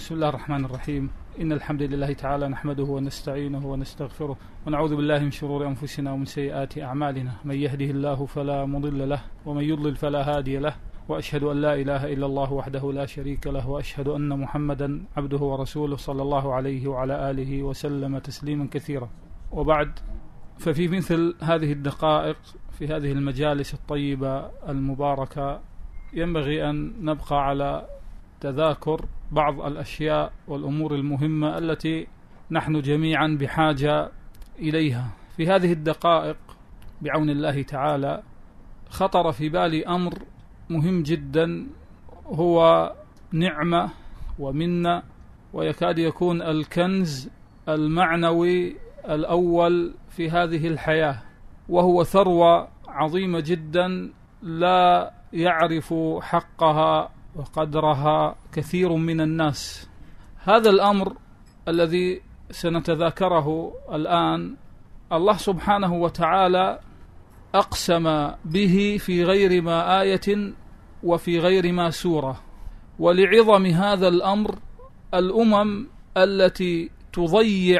بسم الله الرحمن الرحيم. إن الحمد لله تعالى نحمده ونستعينه ونستغفره ونعوذ بالله من شرور أنفسنا ومن سيئات أعمالنا، من يهده الله فلا مضل له ومن يضلل فلا هادي له، وأشهد أن لا إله إلا الله وحده لا شريك له، وأشهد أن محمدا عبده ورسوله صلى الله عليه وعلى آله وسلم تسليما كثيرا. وبعد، ففي مثل هذه الدقائق في هذه المجالس الطيبة المباركة ينبغي أن نبقى على تذاكر بعض الأشياء والأمور المهمة التي نحن جميعا بحاجة إليها. في هذه الدقائق بعون الله تعالى خطر في بالي أمر مهم جدا، هو نعمة ومنة، ويكاد يكون الكنز المعنوي الأول في هذه الحياة، وهو ثروة عظيمة جدا لا يعرف حقها وقدرها كثير من الناس. هذا الأمر الذي سنتذاكره الآن الله سبحانه وتعالى أقسم به في غير ما آية وفي غير ما سورة. ولعظم هذا الأمر الأمم التي تضيع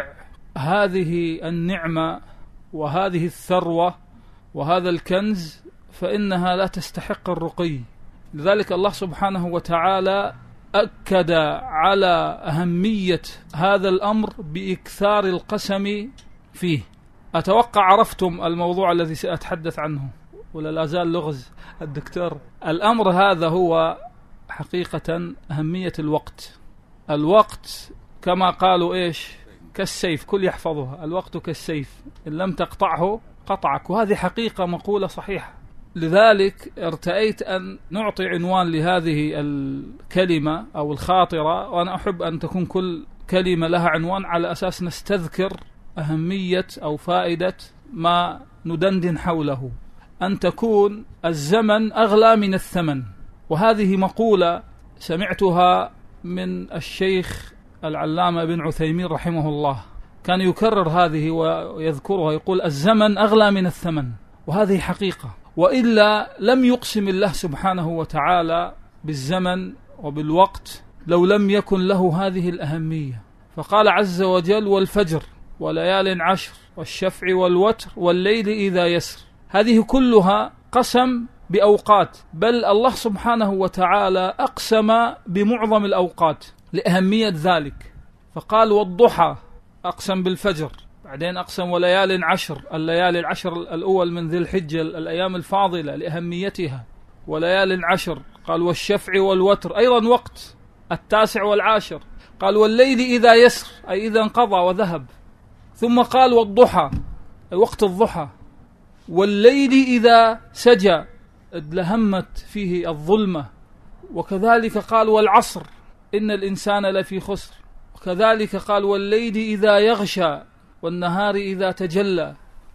هذه النعمة وهذه الثروة وهذا الكنز فإنها لا تستحق الرقي. لذلك الله سبحانه وتعالى أكد على أهمية هذا الأمر بإكثار القسم فيه. أتوقع عرفتم الموضوع الذي سأتحدث عنه ولا لا زال لغز الدكتور؟ الأمر هذا هو حقيقة أهمية الوقت. الوقت كما قالوا إيش؟ كالسيف، كل يحفظها، الوقت كالسيف إن لم تقطعه قطعك، وهذه حقيقة مقولة صحيحة. لذلك ارتأيت أن نعطي عنوان لهذه الكلمة أو الخاطرة، وأنا أحب أن تكون كل كلمة لها عنوان على أساس نستذكر أهمية أو فائدة ما ندندن حوله، أن تكون الزمن أغلى من الثمن. وهذه مقولة سمعتها من الشيخ العلامة ابن عثيمين رحمه الله، كان يكرر هذه ويذكرها، يقول الزمن أغلى من الثمن، وهذه حقيقة. وإلا لم يقسم الله سبحانه وتعالى بالزمن وبالوقت لو لم يكن له هذه الأهمية. فقال عز وجل: والفجر وليال عشر والشفع والوتر والليل إذا يسر. هذه كلها قسم بأوقات، بل الله سبحانه وتعالى أقسم بمعظم الأوقات لأهمية ذلك. فقال: والضحى، أقسم بالفجر، بعدين أقسم وليال عشر، الليالي العشر الأول من ذي الحجة، الأيام الفاضلة لأهميتها، وليال عشر. قال: والشفع والوتر، أيضا وقت، التاسع والعاشر. قال: والليل إذا يسر، أي إذا انقضى وذهب. ثم قال: والضحى، أي وقت الضحى. والليل إذا سجى، لهمت فيه الظلمة. وكذلك قال: والعصر إن الإنسان لفي خسر. وكذلك قال: والليل إذا يغشى والنهار إذا تجلى.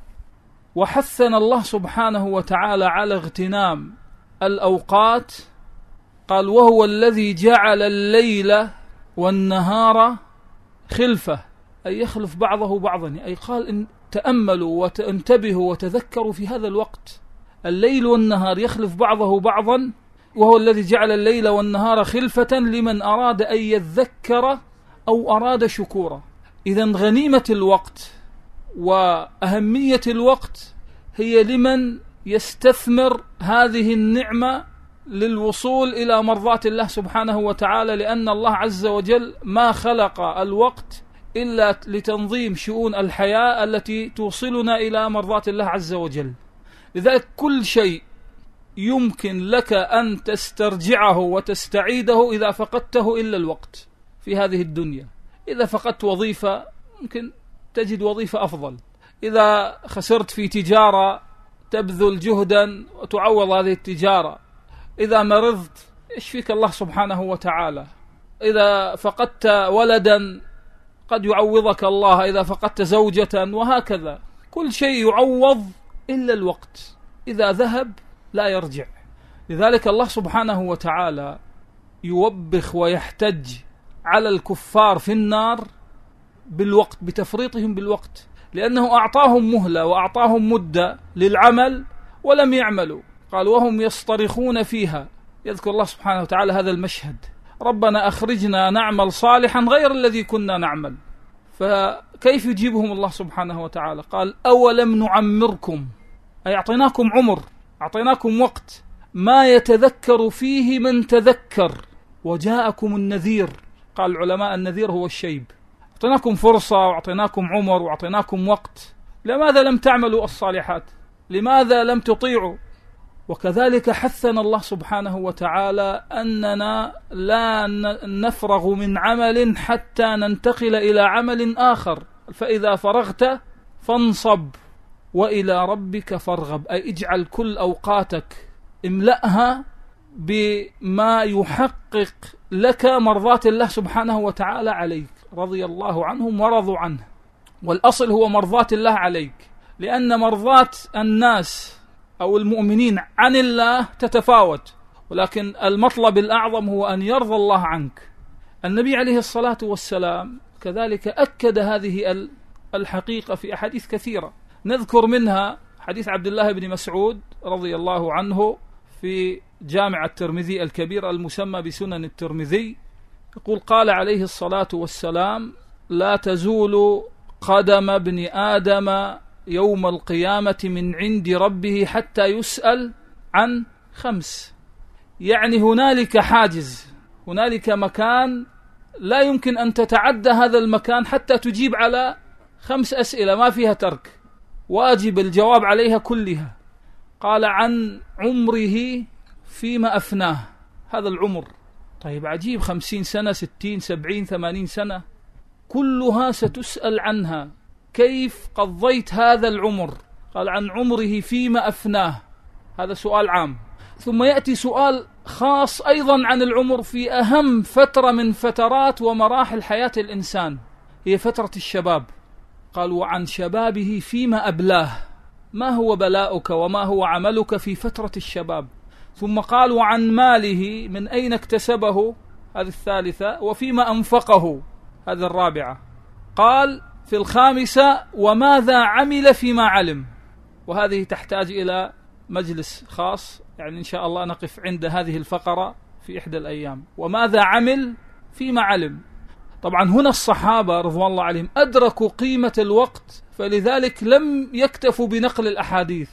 وحثنا الله سبحانه وتعالى على اغتنام الأوقات. قال: وهو الذي جعل الليل والنهار خلفة، أي يخلف بعضه بعضا، أي قال إن تأملوا وانتبهوا وتذكروا في هذا الوقت، الليل والنهار يخلف بعضه بعضا، وهو الذي جعل الليل والنهار خلفة لمن أراد أن يذكر أو أراد شكورا. إذن غنيمة الوقت وأهمية الوقت هي لمن يستثمر هذه النعمة للوصول إلى مرضات الله سبحانه وتعالى، لأن الله عز وجل ما خلق الوقت إلا لتنظيم شؤون الحياة التي توصلنا إلى مرضات الله عز وجل. لذلك كل شيء يمكن لك أن تسترجعه وتستعيده إذا فقدته إلا الوقت في هذه الدنيا. إذا فقدت وظيفة ممكن تجد وظيفة أفضل، إذا خسرت في تجارة تبذل جهدا وتعوض هذه التجارة، إذا مرضت يشفيك الله سبحانه وتعالى، إذا فقدت ولدا قد يعوضك الله، إذا فقدت زوجة، وهكذا. كل شيء يعوض إلا الوقت، إذا ذهب لا يرجع. لذلك الله سبحانه وتعالى يوبخ ويحتج على الكفار في النار بالوقت، بتفريطهم بالوقت، لأنه أعطاهم مهلة وأعطاهم مدة للعمل ولم يعملوا. قال: وهم يصطرخون فيها. يذكر الله سبحانه وتعالى هذا المشهد، ربنا أخرجنا نعمل صالحا غير الذي كنا نعمل. فكيف يجيبهم الله سبحانه وتعالى؟ قال أولم نعمركم، أي أعطيناكم عمر، أعطيناكم وقت ما يتذكر فيه من تذكر وجاءكم النذير. قال العلماء النذير هو الشيب. أعطيناكم فرصة وأعطيناكم عمر وأعطيناكم وقت، لماذا لم تعملوا الصالحات؟ لماذا لم تطيعوا؟ وكذلك حثنا الله سبحانه وتعالى أننا لا نفرغ من عمل حتى ننتقل إلى عمل آخر. فإذا فرغت فانصب وإلى ربك فارغب، أي اجعل كل أوقاتك املأها بما يحقق لك مرضاة الله سبحانه وتعالى عليك. رضي الله عنهم ورضوا عنه، والأصل هو مرضاة الله عليك، لأن مرضاة الناس أو المؤمنين عن الله تتفاوت، ولكن المطلب الأعظم هو أن يرضى الله عنك. النبي عليه الصلاة والسلام كذلك أكد هذه الحقيقة في أحاديث كثيرة، نذكر منها حديث عبد الله بن مسعود رضي الله عنه في جامع الترمذي الكبير المسمى بسنن الترمذي، يقول قال عليه الصلاة والسلام: لا تزول قدم ابن آدم يوم القيامة من عند ربه حتى يسأل عن 5. يعني هنالك حاجز، هنالك مكان لا يمكن أن تتعدى هذا المكان حتى تجيب على 5 أسئلة ما فيها ترك، واجب الجواب عليها كلها. قال: عن عمره فيما أفناه، هذا العمر. طيب عجيب، 50 سنة 60 70 80 سنة كلها ستسأل عنها، كيف قضيت هذا العمر؟ قال: عن عمره فيما أفناه، هذا سؤال عام. ثم يأتي سؤال خاص أيضا عن العمر في أهم فترة من فترات ومراحل حياة الإنسان، هي فترة الشباب. قال: وعن شبابه فيما أبلاه، ما هو بلاؤك وما هو عملك في فترة الشباب. ثم قال: وعن ماله من أين اكتسبه، هذه الثالثة، وفيما أنفقه، هذه الرابعة. قال في الخامسة: وماذا عمل فيما علم، وهذه تحتاج إلى مجلس خاص، يعني إن شاء الله نقف عند هذه الفقرة في إحدى الأيام. وماذا عمل فيما علم. طبعا هنا الصحابة رضوان الله عليهم أدركوا قيمة الوقت، فلذلك لم يكتفوا بنقل الأحاديث،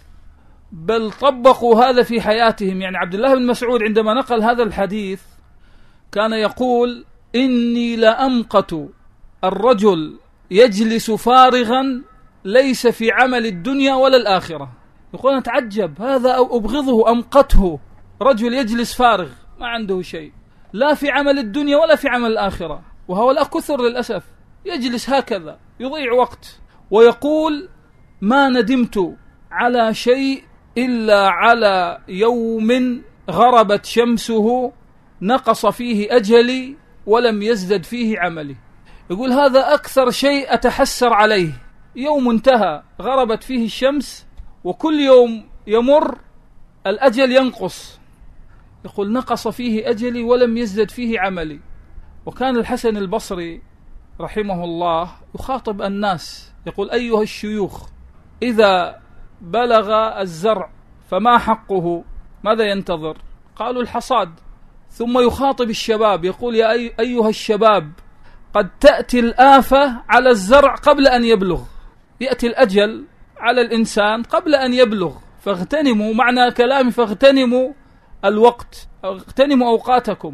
بل طبقوا هذا في حياتهم. يعني عبد الله بن مسعود عندما نقل هذا الحديث كان يقول: إني لأمقت الرجل يجلس فارغا ليس في عمل الدنيا ولا الآخرة. يقول: أتعجب، هذا أو أبغضه، أمقته، رجل يجلس فارغ ما عنده شيء، لا في عمل الدنيا ولا في عمل الآخرة. وهؤلاء كثر للأسف، يجلس هكذا يضيع وقت. ويقول: ما ندمت على شيء إلا على يوم غربت شمسه نقص فيه أجلي ولم يزدد فيه عملي. يقول: هذا أكثر شيء أتحسر عليه، يوم انتهى غربت فيه الشمس وكل يوم يمر الأجل ينقص. يقول: نقص فيه أجلي ولم يزدد فيه عملي. وكان الحسن البصري رحمه الله يخاطب الناس يقول: أيها الشيوخ، إذا بلغ الزرع فما حقه؟ ماذا ينتظر؟ قالوا: الحصاد. ثم يخاطب الشباب يقول: يا أيها الشباب، قد تأتي الآفة على الزرع قبل أن يبلغ، يأتي الأجل على الإنسان قبل أن يبلغ، فاغتنموا، معنى كلامي فاغتنموا الوقت، اغتنموا أوقاتكم.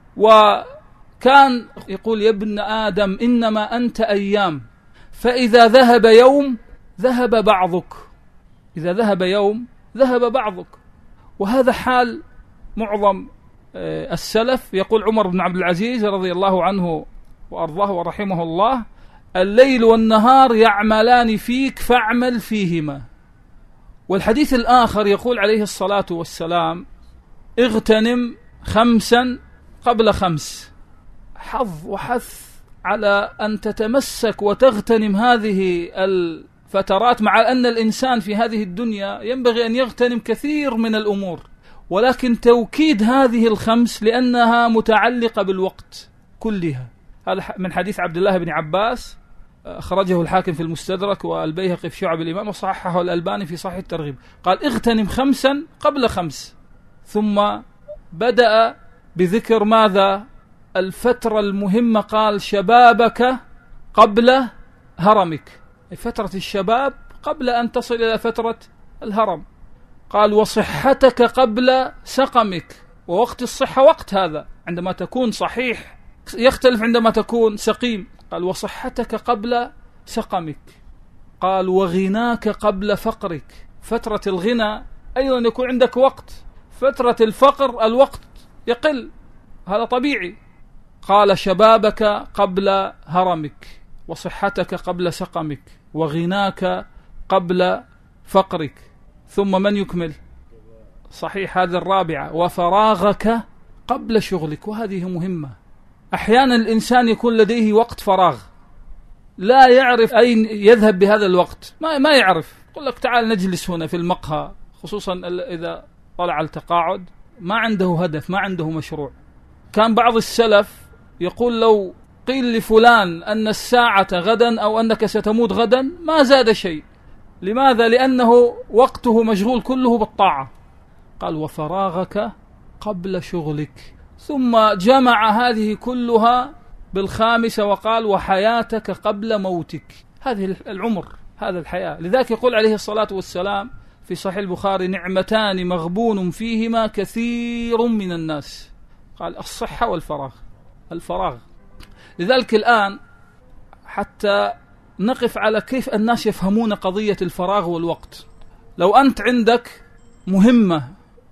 وكان يقول: يا ابن آدم إنما أنت أيام، فإذا ذهب يوم ذهب بعضك، إذا ذهب يوم ذهب بعضك. وهذا حال معظم السلف. يقول عمر بن عبد العزيز رضي الله عنه وأرضاه ورحمه الله: الليل والنهار يعملان فيك فاعمل فيهما. والحديث الآخر يقول عليه الصلاة والسلام: اغتنم 5 قبل 5. حظ وحث على أن تتمسك وتغتنم هذه الفترات، مع أن الإنسان في هذه الدنيا ينبغي أن يغتنم كثير من الأمور، ولكن توكيد هذه 5 لأنها متعلقة بالوقت كلها. هذا من حديث عبد الله بن عباس، أخرجه الحاكم في المستدرك والبيهقي في شعب الإيمان، وصححه الألباني في صحيح الترغيب. قال: اغتنم 5 قبل 5. ثم بدأ بذكر ماذا؟ الفترة المهمة قال شبابك قبل هرمك، فترة الشباب قبل أن تصل إلى فترة الهرم. قال وصحتك قبل سقمك، ووقت الصحة وقت هذا عندما تكون صحيح، يختلف عندما تكون سقيم. قال وصحتك قبل سقمك. قال وغناك قبل فقرك، فترة الغنى أيضا يكون عندك وقت، فترة الفقر الوقت يقل، هذا طبيعي. قال شبابك قبل هرمك، وصحتك قبل سقمك، وغناك قبل فقرك. ثم من يكمل؟ صحيح، هذه الرابعة، وفراغك قبل شغلك. وهذه مهمة. أحيانا الإنسان يكون لديه وقت فراغ لا يعرف أين يذهب بهذا الوقت، ما يعرف. يقول لك تعال نجلس هنا في المقهى، خصوصا إذا طلع التقاعد، ما عنده هدف، ما عنده مشروع. كان بعض السلف يقول لو قيل لفلان أن الساعة غدا أو أنك ستموت غدا ما زاد شيء. لماذا؟ لأنه وقته مشغول كله بالطاعة. قال وفراغك قبل شغلك. ثم جمع هذه كلها بالخامسة وقال وحياتك قبل موتك. هذه العمر، هذا الحياة. لذلك يقول عليه الصلاة والسلام في صحيح البخاري نعمتان مغبون فيهما كثير من الناس. قال الصحة والفراغ. الفراغ. لذلك الآن حتى نقف على كيف الناس يفهمون قضية الفراغ والوقت. لو أنت عندك مهمة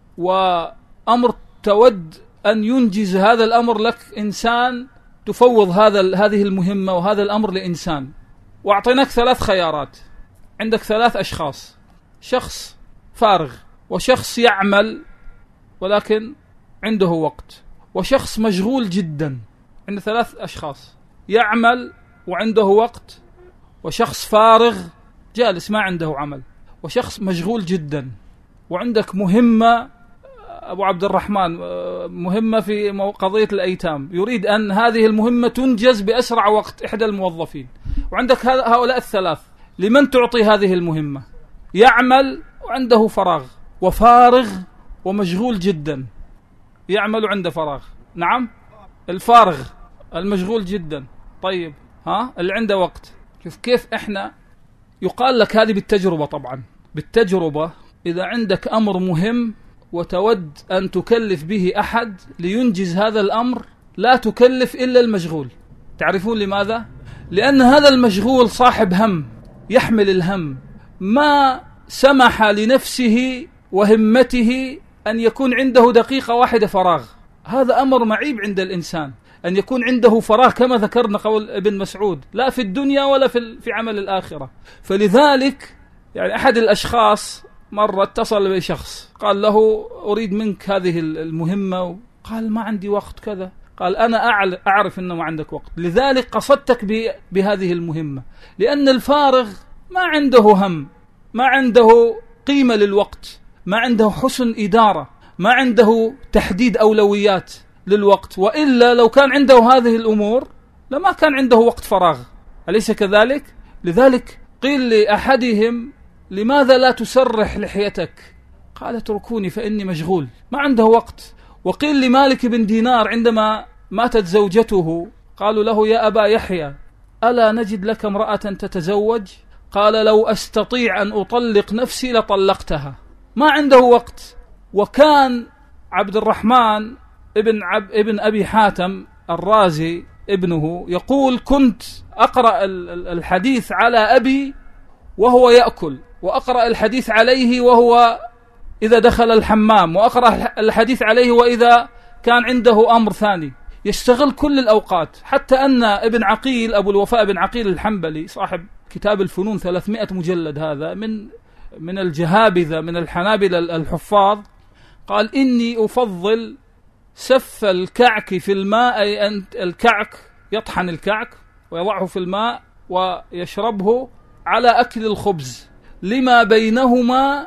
وأمر تود أن ينجز هذا الأمر لك إنسان، تفوض هذه المهمة وهذا الأمر لإنسان، وأعطيناك 3 خيارات. عندك 3 أشخاص، شخص فارغ، وشخص يعمل ولكن عنده وقت، وشخص مشغول جدا. عند 3 أشخاص، يعمل وعنده وقت، وشخص فارغ جالس ما عنده عمل، وشخص مشغول جدا. وعندك مهمة أبو عبد الرحمن، مهمة في قضية الأيتام، يريد أن هذه المهمة تنجز بأسرع وقت إحدى الموظفين. وعندك هؤلاء ال3، لمن تعطي هذه المهمة؟ يعمل وعنده فراغ، وفارغ ومشغول جدا. يعمل وعنده فراغ، نعم، الفارغ المشغول جدا. طيب اللي عنده وقت. شوف كيف إحنا يقال لك هذه بالتجربة. طبعا بالتجربة، إذا عندك أمر مهم وتود أن تكلف به أحد لينجز هذا الأمر، لا تكلف إلا المشغول. تعرفون لماذا؟ لأن هذا المشغول صاحب هم، يحمل الهم، ما سمح لنفسه وهمته أن يكون عنده دقيقة واحدة فراغ. هذا أمر معيب عند الإنسان، أن يكون عنده فراغ كما ذكرنا قول ابن مسعود، لا في الدنيا ولا في عمل الآخرة. فلذلك يعني أحد الأشخاص مرة اتصل بشخص قال له أريد منك هذه المهمة، قال ما عندي وقت كذا. قال أنا أعرف أنه ما عندك وقت، لذلك قصدتك بهذه المهمة، لأن الفارغ ما عنده هم، ما عنده قيمة للوقت، ما عنده حسن إدارة، ما عنده تحديد أولويات للوقت. وإلا لو كان عنده هذه الأمور لما كان عنده وقت فراغ، أليس كذلك؟ لذلك قيل لأحدهم لماذا لا تسرح لحيتك؟ قال اتركوني فإني مشغول، ما عنده وقت. وقيل لمالك بن دينار عندما ماتت زوجته قالوا له يا أبا يحيى ألا نجد لك امرأة تتزوج؟ قال لو أستطيع أن أطلق نفسي لطلقتها. ما عنده وقت. وكان عبد الرحمن ابن أبي حاتم الرازي ابنه يقول كنت أقرأ الحديث على أبي وهو يأكل، وأقرأ الحديث عليه وهو إذا دخل الحمام، وأقرأ الحديث عليه وإذا كان عنده أمر ثاني، يشتغل كل الأوقات. حتى أن ابن عقيل أبو الوفاء بن عقيل الحنبلي صاحب كتاب الفنون 300 مجلد، هذا من الجهابذة من الحنابلة الحفاظ، قال إني أفضل سف الكعك في الماء، أي أن الكعك يطحن الكعك ويضعه في الماء ويشربه، على أكل الخبز لما بينهما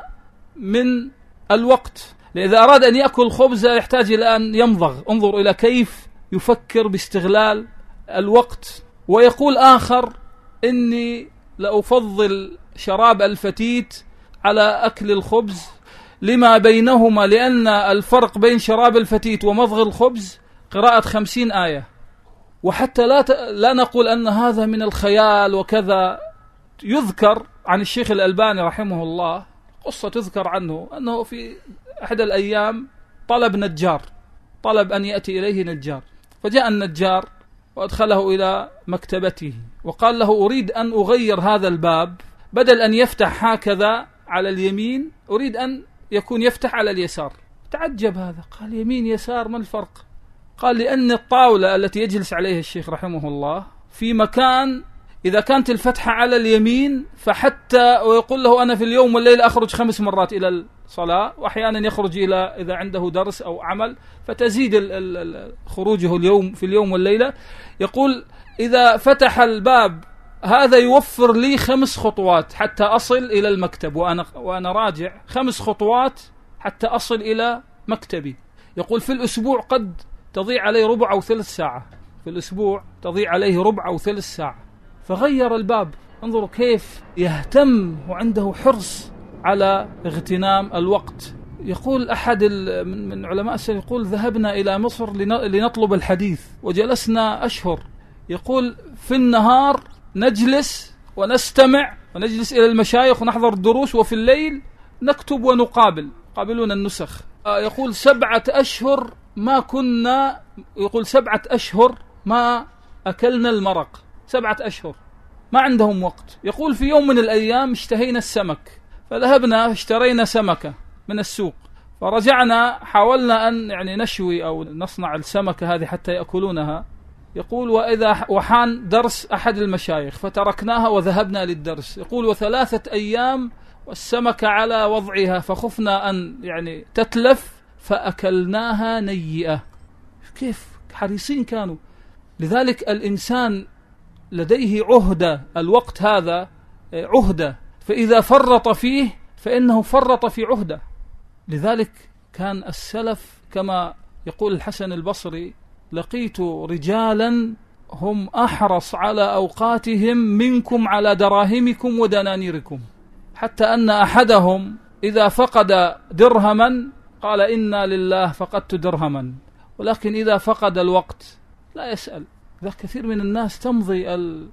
من الوقت. لإذا أراد أن يأكل خبز يحتاج إلى أن يمضغ. انظر إلى كيف يفكر باستغلال الوقت. ويقول آخر إني لأفضل شراب الفتيت على أكل الخبز لما بينهما، لأن الفرق بين شراب الفتيت ومضغ الخبز قراءة 50 آية، وحتى لا نقول أن هذا من الخيال وكذا. يذكر عن الشيخ الألباني رحمه الله قصة تذكر عنه أنه في أحد الأيام طلب نجار، طلب أن يأتي إليه نجار، فجاء النجار وأدخله إلى مكتبته وقال له أريد أن أغير هذا الباب، بدل أن يفتح هكذا على اليمين أريد أن يكون يفتح على اليسار. تعجب هذا، قال يمين يسار ما الفرق؟ قال لأن الطاولة التي يجلس عليها الشيخ رحمه الله في مكان إذا كانت الفتحة على اليمين فحتى، ويقول له أنا في اليوم والليلة أخرج 5 مرات إلى الصلاة، وأحيانا يخرج إلى إذا عنده درس أو عمل فتزيد خروجه اليوم في اليوم والليلة. يقول إذا فتح الباب هذا يوفر لي 5 خطوات حتى أصل إلى المكتب، وأنا راجع 5 خطوات حتى أصل إلى مكتبي. يقول في الأسبوع قد تضيع عليه ربع أو ثلث ساعة، في الأسبوع تضيع عليه ربع أو ثلث ساعة. فغير الباب. انظروا كيف يهتم وعنده حرص على اغتنام الوقت. يقول أحد من علماء السلف يقول ذهبنا إلى مصر لنطلب الحديث وجلسنا أشهر. يقول في النهار نجلس ونستمع ونجلس إلى المشايخ ونحضر الدروس، وفي الليل نكتب قابلون النسخ. يقول 7 أشهر ما كنا، يقول 7 أشهر ما أكلنا المرق، 7 أشهر ما عندهم وقت. يقول في يوم من الأيام اشتهينا السمك فذهبنا اشترينا سمكة من السوق، فرجعنا حاولنا أن يعني نشوي أو نصنع السمكة هذه حتى يأكلونها. يقول وحان درس أحد المشايخ فتركناها وذهبنا للدرس. يقول 3 أيام والسمكة على وضعها فخفنا أن يعني تتلف فأكلناها نيئة. كيف حريصين كانوا. لذلك الإنسان لديه عهدة، الوقت هذا عهدة، فإذا فرط فيه فإنه فرط في عهدة. لذلك كان السلف كما يقول الحسن البصري لقيت رجالا هم أحرص على أوقاتهم منكم على دراهمكم ودنانيركم، حتى أن أحدهم إذا فقد درهما قال إنا لله فقدت درهما، ولكن إذا فقد الوقت لا يسأل. ذا كثير من الناس تمضي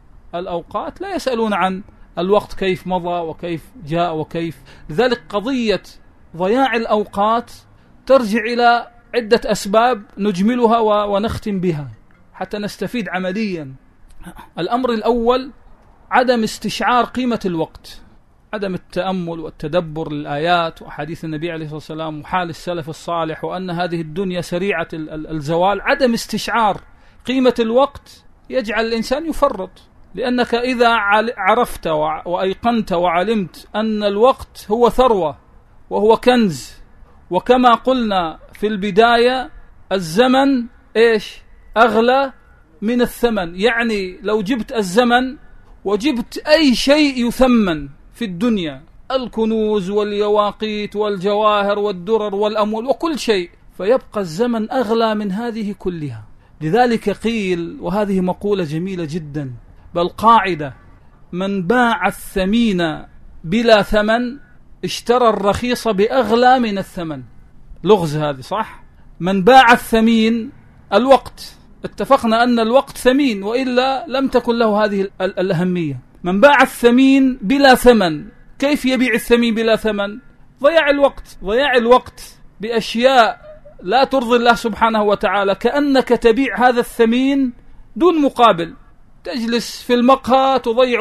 الأوقات لا يسألون عن الوقت كيف مضى وكيف جاء وكيف. لذلك قضية ضياع الأوقات ترجع إلى عدة أسباب نجملها ونختم بها حتى نستفيد عمليا. الأمر الأول عدم استشعار قيمة الوقت، عدم التأمل والتدبر للآيات وحديث النبي عليه الصلاة والسلام وحال السلف الصالح، وأن هذه الدنيا سريعة الزوال. عدم استشعار قيمة الوقت يجعل الإنسان يفرط، لأنك إذا عرفت وأيقنت وعلمت أن الوقت هو ثروة وهو كنز، وكما قلنا في البداية الزمن إيش أغلى من الثمن. يعني لو جبت الزمن وجبت أي شيء يثمن في الدنيا، الكنوز واليواقيت والجواهر والدرر والأموال وكل شيء، فيبقى الزمن أغلى من هذه كلها. لذلك قيل، وهذه مقولة جميلة جدا بل قاعدة: من باع الثمين بلا ثمن اشترى الرخيص بأغلى من الثمن. لغز هذه صح؟ من باع الثمين الوقت، اتفقنا أن الوقت ثمين وإلا لم تكن له هذه الأهمية. من باع الثمين بلا ثمن، كيف يبيع الثمين بلا ثمن؟ ضياع الوقت بأشياء لا ترضي الله سبحانه وتعالى، كأنك تبيع هذا الثمين دون مقابل. تجلس في المقهى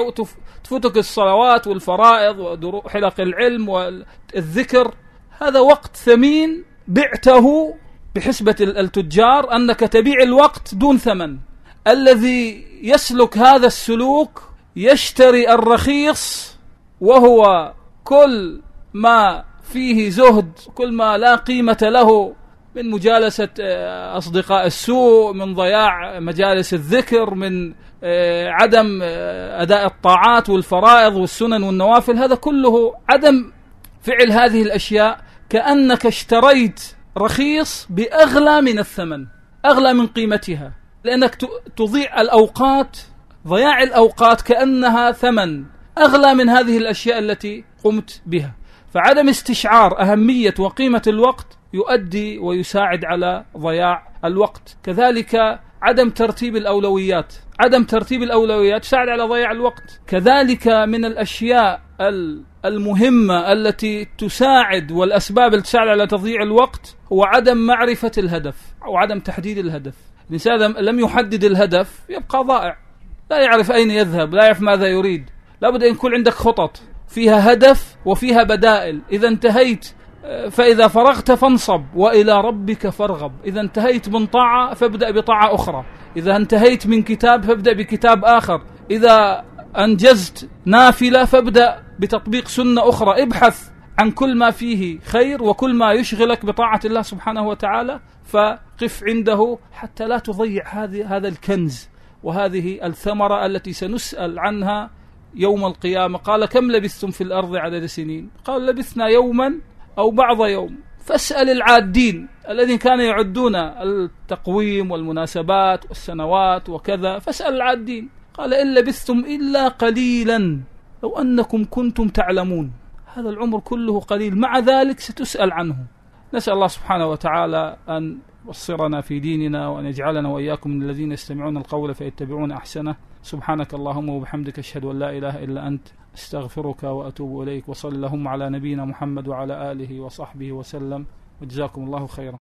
تفوتك الصلوات والفرائض وحلق العلم والذكر، هذا وقت ثمين بعته بحسبة التجار أنك تبيع الوقت دون ثمن. الذي يسلك هذا السلوك يشتري الرخيص، وهو كل ما فيه زهد، كل ما لا قيمة له من مجالسة أصدقاء السوء، من ضياع مجالس الذكر، من عدم أداء الطاعات والفرائض والسنن والنوافل، هذا كله عدم فعل هذه الأشياء. كأنك اشتريت رخيص بأغلى من الثمن، أغلى من قيمتها، لأنك تضيع الأوقات. ضياع الأوقات كأنها ثمن أغلى من هذه الأشياء التي قمت بها. فعدم استشعار أهمية وقيمة الوقت يؤدي ويساعد على ضياع الوقت. كذلك عدم ترتيب الأولويات، عدم ترتيب الأولويات يساعد على ضياع الوقت. كذلك من الأشياء المهمة التي تساعد والأسباب التي تساعد على تضييع الوقت هو عدم معرفة الهدف أو عدم تحديد الهدف. الإنسان لم يحدد الهدف يبقى ضائع، لا يعرف أين يذهب، لا يعرف ماذا يريد. لابد أن يكون عندك خطط فيها هدف وفيها بدائل. إذا انتهيت فإذا فرغت فانصب وإلى ربك فارغب. إذا انتهيت من طاعة فابدأ بطاعة أخرى، إذا انتهيت من كتاب فابدأ بكتاب آخر، إذا أنجزت نافلة فابدأ بتطبيق سنة أخرى. ابحث عن كل ما فيه خير وكل ما يشغلك بطاعة الله سبحانه وتعالى، فقف عنده حتى لا تضيع هذا الكنز وهذه الثمرة التي سنسأل عنها يوم القيامة. قال كم لبثتم في الأرض عدد سنين؟ قال لبثنا يوما أو بعض يوم. فاسأل العادين الذين كانوا يعدون التقويم والمناسبات والسنوات وكذا، فاسأل العادين. قال إن لبثتم إلا قليلا لو أنكم كنتم تعلمون. هذا العمر كله قليل، مع ذلك ستسأل عنه. نسأل الله سبحانه وتعالى أن يبصرنا في ديننا وأن يجعلنا وإياكم من الذين يستمعون القول فيتبعون أحسنه. سبحانك اللهم وبحمدك أشهد أن لا إله إلا أنت استغفرك وأتوب إليك. وصلى اللهم على نبينا محمد وعلى آله وصحبه وسلم، وجزاكم الله خيرا.